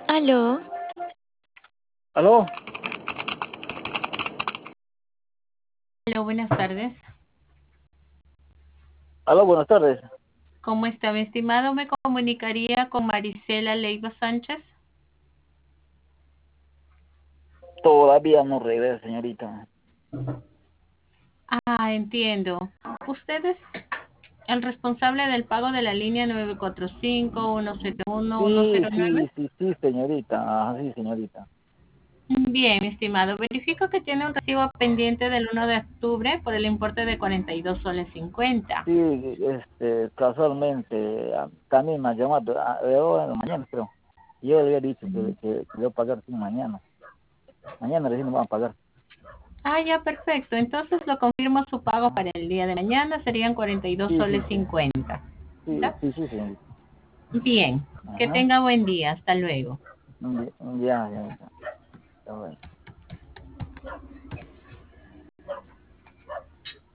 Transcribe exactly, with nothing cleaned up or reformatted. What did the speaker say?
Aló, ¿Aló? aló, buenas tardes. ¿Aló? Buenas tardes. ¿Cómo está, mi estimado? Me comunicaría con Marisela Leiva Sánchez. Todavía no regresa, señorita. Ah, entiendo. ¿Usted es el responsable del pago de la línea nueve cuatro cinco, uno cero uno, uno Sí, cero nueve? sí, sí, sí, señorita. Ah, sí, señorita. Bien, mi estimado. Verifico que tiene un recibo pendiente del uno de octubre por el importe de cuarenta y dos soles cincuenta. Sí, este, casualmente, ah, también me ha llamado ah, de ahora en la mañana, creo. Yo le había dicho que, que, que le voy a pagar sí, mañana. Mañana recién me van a pagar. Ah, ya, perfecto. Entonces lo confirmo su pago Ajá. para el día de mañana. Serían cuarenta y dos Sí, soles sí, sí. cincuenta. Sí, ¿Ya? sí, sí, señorita. Bien. Que Ajá. tenga buen día. Hasta luego. Ya, señorita. Está bueno.